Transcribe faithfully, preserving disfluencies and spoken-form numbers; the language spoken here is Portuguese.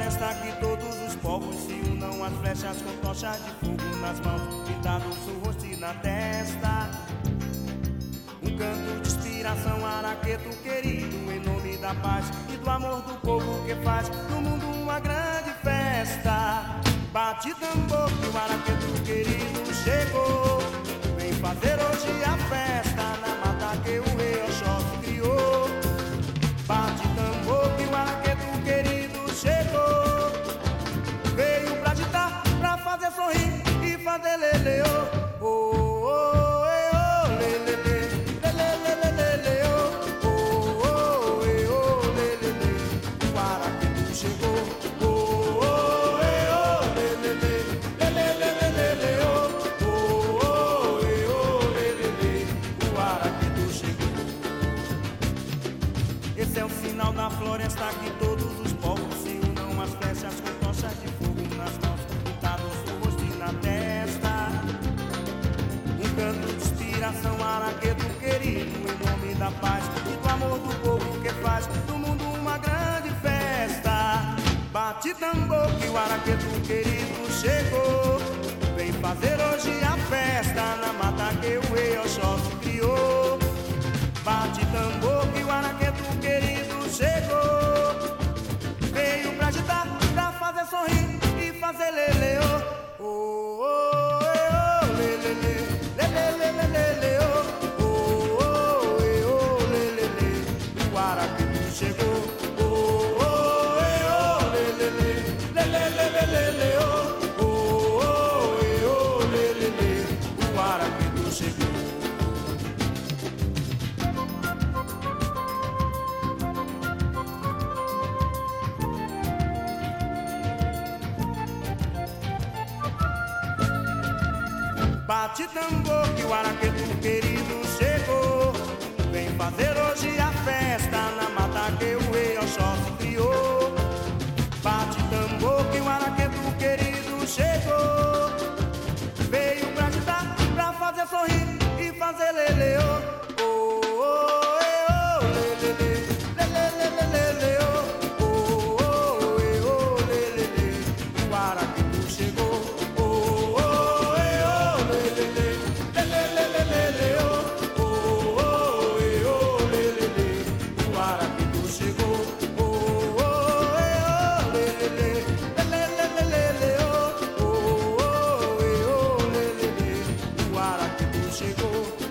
floresta que todos os povos se unam, as flechas com tochas de fogo nas mãos, pintados o rosto e na testa. Um canto de inspiração, araqueto querido, em nome da paz e do amor do povo que faz no mundo uma grande festa. Bate tambor que o araqueto querido chegou, vem fazer hoje a festa na mata que o rei Oxóssi criou. Bate tambor que o araqueto querido chegou, veio pra agitar, pra fazer sorrir e fazer leleô. Oh, oh, oh, oh, lelele, lelele, lelele, oh, oh, oh, oh, lelele, o araqueto chegou. Oh, oh, oh, lelele, lelele, lelele, oh, oh, oh, oh, lelele, o araqueto chegou. Esse é o sinal da floresta que todos os povos se unam, as flechas com tochas de fogo nas mãos, pintados no rosto e na testa. Um canto de inspiração, araqueto querido, em nome da paz e do amor do povo que faz do mundo uma grande festa. Bate tambor que o araqueto querido chegou, vem fazer hoje a festa na mata que o rei Oxóssi criou. Bate tambor que o araqueto querido chegou, veio pra agitar, pra fazer sorrir e fazer leleô. Oh, oh, oh, oh, lelele, lelele, lelele, oh, oh, oh, oh, lelele, o araqueto chegou. Oh, oh, oh, oh, lelele, lelele, lelele, oh, oh, oh, oh, lelele, o araqueto chegou. Bate tambor que o araqueto querido chegou, vem fazer hoje a festa na mata que o rei Oxóssi criou. Bate tambor que o araqueto querido chegou, veio pra agitar, pra fazer sorrir e fazer leleô. Oh, oh, oh, oh, lelele, lelele, lelele, oh, oh, oh, oh, lelele, o araqueto chegou. Chegou.